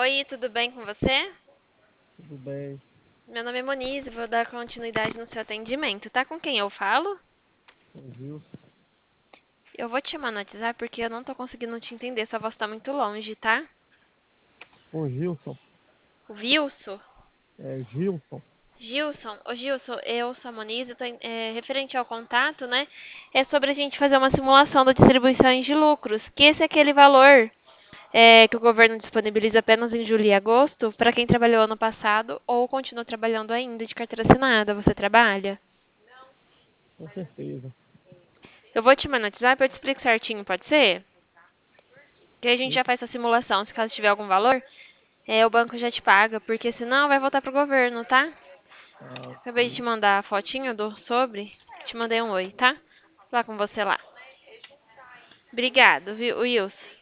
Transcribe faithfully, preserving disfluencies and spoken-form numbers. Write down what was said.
Oi, tudo bem com você? Tudo bem, Meu nome é Monize, vou dar continuidade no seu atendimento. Tá com quem eu falo? com Gilson. Eu vou te chamar no WhatsApp porque eu não tô conseguindo te entender, sua voz tá muito longe, tá? Com Gilson, O Wilson? é Gilson. Gilson? Ô Gilson, eu sou a Monize, eu tô, em- é, referente ao contato, né? É sobre a gente fazer uma simulação da distribuição de lucros, que esse é aquele valor é, que o governo disponibiliza apenas em julho e agosto para quem trabalhou ano passado ou continua trabalhando ainda de carteira assinada. Você trabalha? Com certeza. Eu vou te mandar no WhatsApp, eu te explico certinho, pode ser? Que aí a gente Sim. já faz essa simulação. Se caso tiver algum valor, é, o banco já te paga, porque senão vai voltar pro governo, tá? Ah, Acabei de ok. te mandar a fotinho do sobre. Te mandei um oi, tá? Lá com você lá. Obrigado, viu, Wilson?